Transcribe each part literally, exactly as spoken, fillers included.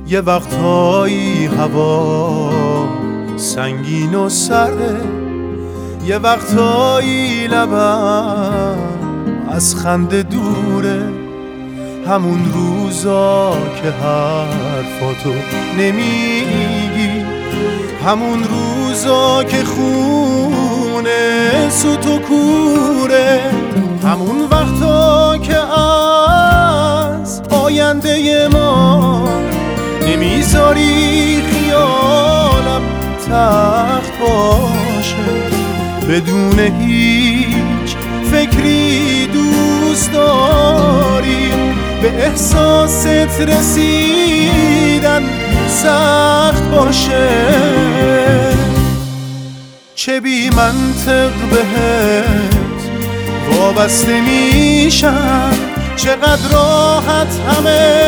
یه وقتایی هوا سنگین و سرده، یه وقتایی لبم از خنده دوره، همون روزا که حرفاتو نمیگی، همون روزا که خونه سوت و کوره، همون وقتا که از آینده ما نمیذاری خیالم تخت باشه، بدون هیچ فکری دوست داری، به احساست رسیدن سخت باشه. چه بی منطق بهت وابسته میشم، چقدر راحت همه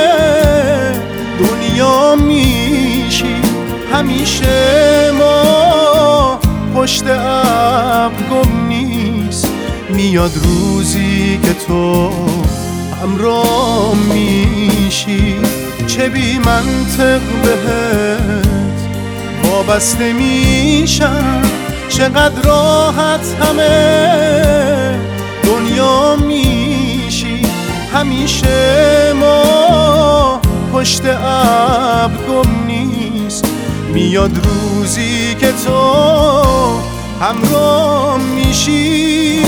دنیا میشی، همیشه ما پشت ابر گم نیست، میاد روزی که تو همراه میشی. چه بی منطق بهت وابسته میشم، چقدر راحت همه دنیا میشی، همیشه ما پشت ابر گم نیست، میاد روزی که تو همراه میشی.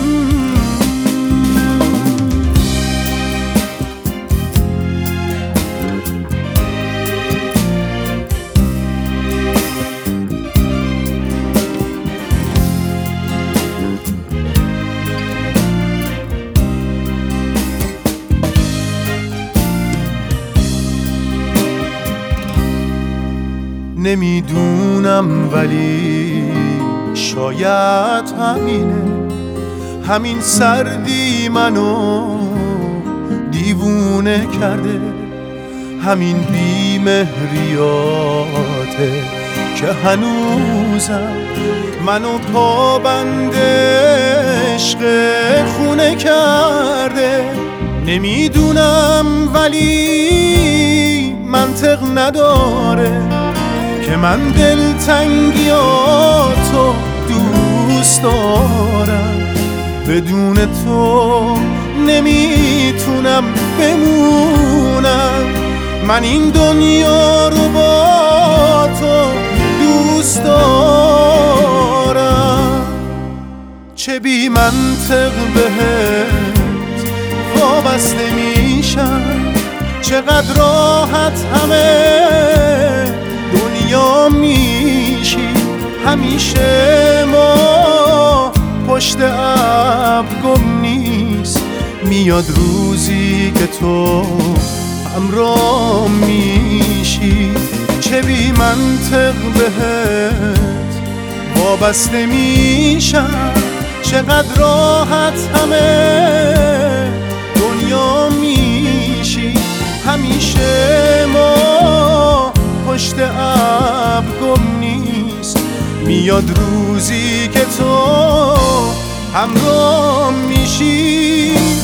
نمیدونم ولی شاید همینه، همین سردی منو دیوونه کرده، همین بی‌مهریاته که هنوزم منو پابند عشق خونه کرده. نمیدونم ولی منطق نداره که من دلتنگیاتو دوست دارم، بدون تو نمیتونم بمونم، من این دنیا رو با تو دوست دارم. چه بی منطق بهت وابسته میشم، چقدر راحت همه دنیا میشی، همیشه ما پشت ابر گم نیست، میاد روزی که تو همراه میشی. چه بی منطق بهت وابسته میشم، چقدر راحت همه دنیا میشی، همیشه ما پشت ابر گم نیست، میاد روزی که تو همراه میشی.